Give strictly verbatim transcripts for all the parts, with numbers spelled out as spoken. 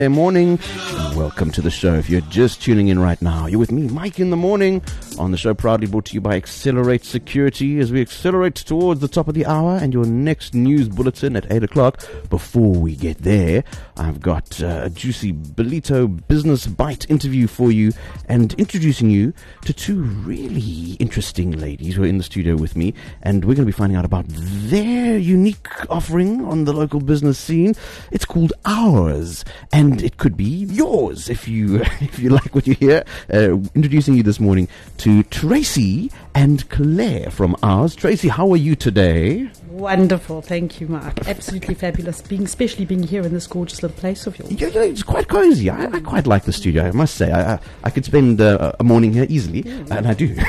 Good morning. Welcome to the show. If you're just tuning in right now, you're with me, Mike, in the morning. On the show, proudly brought to you by Accelerate Security as we accelerate towards the top of the hour and your next news bulletin at eight o'clock. Before we get there, I've got uh, a juicy Ballito Business Bite interview for you and introducing you to two really interesting ladies who are in the studio with me, and we're going to be finding out about their unique offering on the local business scene. It's called Ours, and it could be yours if you if you like what you hear. Uh, introducing you this morning to Tracy and Claire from Ours. Tracy, how are you today? Wonderful, thank you, Mark. Absolutely fabulous, being especially being here in this gorgeous little place of yours. Yeah, yeah, it's quite cozy. I, I quite like the studio, I must say. I I, I could spend uh, a morning here easily, mm. and I do.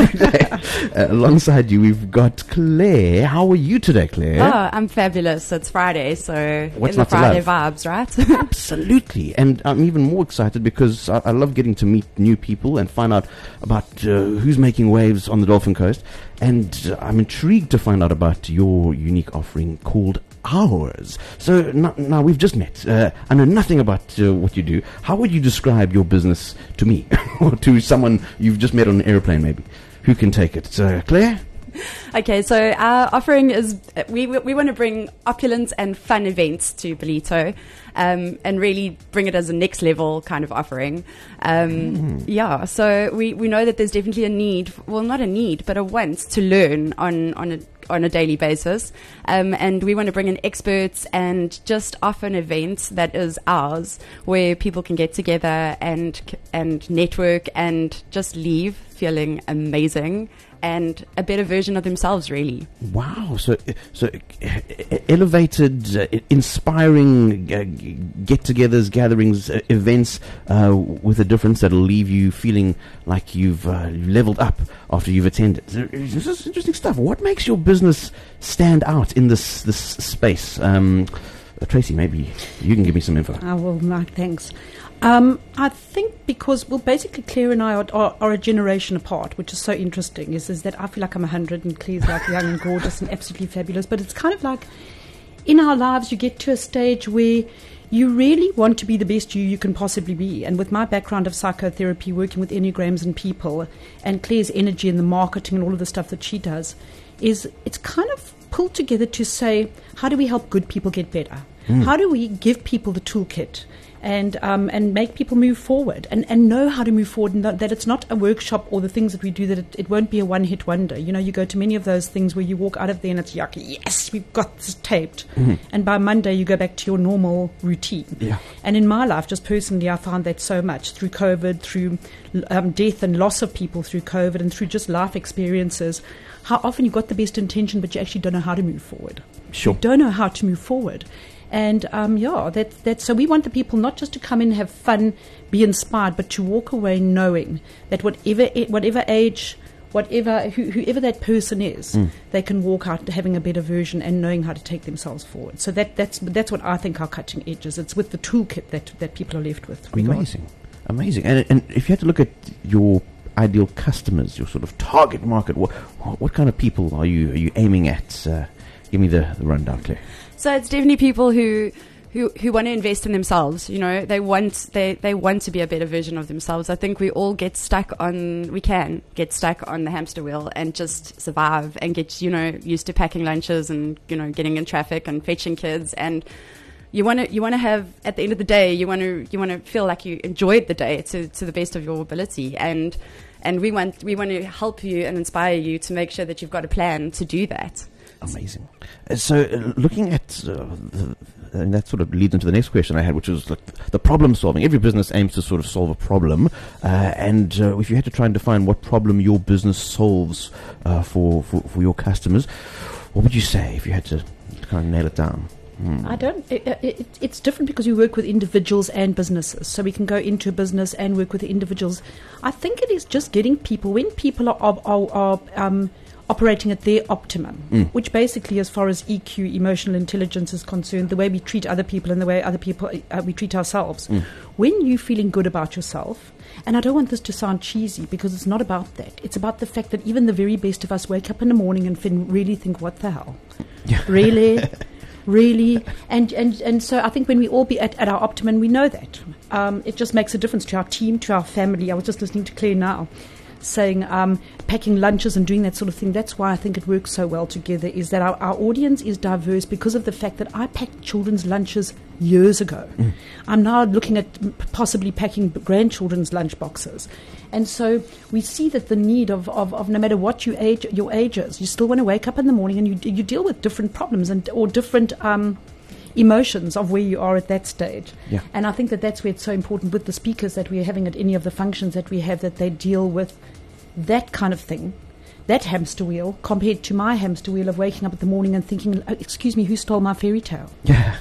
uh, alongside you, we've got Claire. How are you today, Claire? Oh, I'm fabulous. It's Friday, so What's in the not to Friday love? vibes, right? Absolutely. And I'm even more excited because I, I love getting to meet new people and find out about uh, who's making waves on the Dolphin Coast. And uh, I'm intrigued to find out about your unique offering called Ours. So now, now we've just met. Uh, I know nothing about uh, what you do. How would you describe your business to me or to someone you've just met on an airplane maybe? Who can take it? Uh, Claire? Okay, so our offering is, we we, we want to bring opulence and fun events to Ballito, um, and really bring it as a next level kind of offering. Um, mm. Yeah, so we, we know that there's definitely a need, well, not a need, but a want to learn on, on a on a daily basis, um, and we want to bring in experts and just offer an event that is ours, where people can get together and and network and just leave feeling amazing and a better version of themselves, really. Wow. So so uh, elevated, uh, inspiring uh, get-togethers, gatherings, uh, events uh, with a difference that'll leave you feeling like you've uh, leveled up after you've attended. This is interesting stuff. What makes your business stand out in this, this space? Um, uh, Tracy, maybe you can give me some info. Oh, well, Mark, thanks. Um, I think because, well, basically Claire and I are, are, are a generation apart, which is so interesting, is, is that I feel like I'm one hundred and Claire's like young and gorgeous and absolutely fabulous. But it's kind of like in our lives you get to a stage where you really want to be the best you you can possibly be. And with my background of psychotherapy, working with Enneagrams and people, and Claire's energy and the marketing and all of the stuff that she does, is it's kind of pulled together to say, how do we help good people get better? Mm. How do we give people the toolkit and um, and make people move forward and, and know how to move forward, and that it's not a workshop or the things that we do, that it, it won't be a one-hit wonder. You know, you go to many of those things where you walk out of there and it's yucky, yes, we've got this taped. Mm-hmm. And by Monday you go back to your normal routine. Yeah. And in my life, just personally, I found that so much through COVID, through um, death and loss of people through COVID, and through just life experiences, how often you've got the best intention but you actually don't know how to move forward. Sure. You don't know how to move forward. And um, yeah, that, that, so we want the people not just to come in and have fun, be inspired, but to walk away knowing that whatever whatever age, whatever who, whoever that person is, mm. they can walk out having a better version and knowing how to take themselves forward. So that that's that's what I think our cutting edge is. It's with the toolkit that, that people are left with. Amazing, amazing. And and if you had to look at your ideal customers, your sort of target market, what what kind of people are you are you aiming at? Uh, give me the, the rundown, Claire. So it's definitely people who, who, who want to invest in themselves. You know, they want they, they want to be a better version of themselves. I think we all get stuck on we can get stuck on the hamster wheel and just survive and get, you know, used to packing lunches and, you know, getting in traffic and fetching kids. And you want to you want to have, at the end of the day, you want to you want to feel like you enjoyed the day to, to the best of your ability. And and we want we want to help you and inspire you to make sure that you've got a plan to do that. Amazing. Uh, so, uh, looking at uh, the, and that sort of leads into the next question I had, which was like the problem solving. Every business aims to sort of solve a problem, uh, and uh, if you had to try and define what problem your business solves uh, for, for for your customers, what would you say if you had to kind of nail it down? Hmm. I don't. It, it, it's different because we work with individuals and businesses, so we can go into a business and work with the individuals. I think it is just getting people when people are are, are, are um, operating at their optimum, mm. which basically, as far as E Q, emotional intelligence, is concerned, the way we treat other people and the way other people uh, we treat ourselves. Mm. When you're feeling good about yourself, and I don't want this to sound cheesy because it's not about that. It's about the fact that even the very best of us wake up in the morning and fin- really think, what the hell? Yeah. Really? really. And, and, and so I think when we all be at, at our optimum, we know that. Um, it just makes a difference to our team, to our family. I was just listening to Claire now, saying um, packing lunches and doing that sort of thing. That's why I think it works so well together, is that our, our audience is diverse because of the fact that I packed children's lunches years ago. Mm. I'm now looking at possibly packing grandchildren's lunch boxes. And so we see that the need of, of, of no matter what you age, your age is, you still want to wake up in the morning and you, you deal with different problems and or different um, emotions of where you are at that stage. Yeah. And I think that that's where it's so important with the speakers that we're having at any of the functions that we have, that they deal with that kind of thing, that hamster wheel, compared to my hamster wheel of waking up in the morning and thinking, oh, excuse me, who stole my fairy tale? Yeah.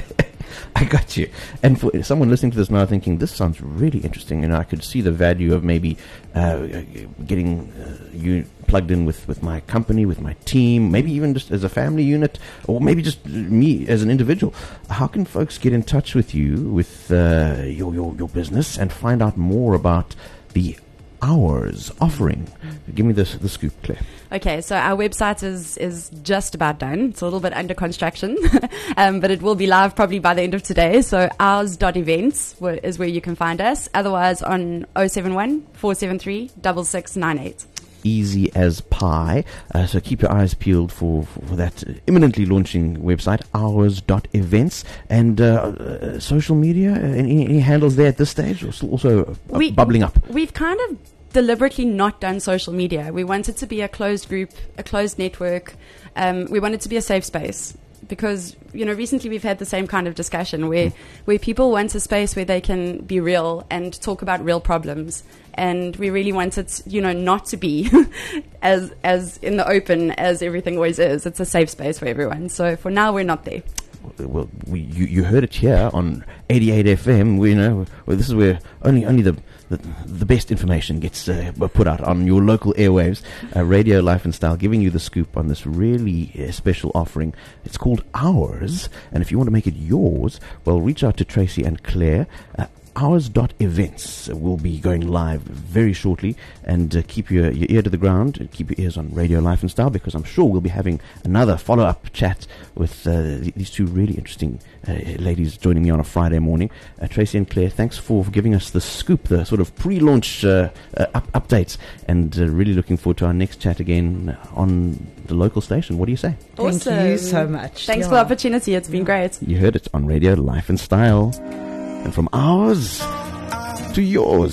I got you. And for someone listening to this now thinking, this sounds really interesting, and I could see the value of maybe uh, getting uh, you plugged in with, with my company, with my team, maybe even just as a family unit, or maybe just me as an individual. How can folks get in touch with you, with uh, your, your, your business, and find out more about the Hours offering? Give me this, the scoop, Claire. Okay, so our website is is just about done. It's a little bit under construction, um, but it will be live probably by the end of today. So ours dot events is where you can find us. Otherwise on oh seven one, four seven three, six six nine eight. Easy as pie. Uh, so keep your eyes peeled for, for, for that imminently launching website, hours dot events. And uh, uh, social media, uh, any, any handles there at this stage? Or still also uh, we, bubbling up? We've kind of deliberately not done social media. We wanted to be a closed group, a closed network. Um, we wanted to be a safe space. Because, you know, recently we've had the same kind of discussion where, mm. where people want a space where they can be real and talk about real problems. And we really want it, you know, not to be as as in the open as everything always is. It's a safe space for everyone. So for now, we're not there. Well, we, you, you heard it here on eighty-eight F M. We, you know, well, this is where only only the the, the best information gets uh, put out on your local airwaves. Uh, Radio Life and Style giving you the scoop on this really uh, special offering. It's called Hours, and if you want to make it yours, well, reach out to Tracy and Claire. Uh, hours dot events will be going live very shortly, and uh, keep your, your ear to the ground and keep your ears on Radio Life and Style, because I'm sure we'll be having another follow-up chat with uh, th- these two really interesting uh, ladies joining me on a Friday morning. Uh, Tracy and Claire, thanks for, for giving us the scoop, the sort of pre-launch uh, uh, up- updates, and uh, really looking forward to our next chat again on the local station. What do you say? Awesome. Thank you so much. Thanks yeah. for the opportunity. It's been yeah. great. You heard it on Radio Life and Style. And from ours to yours.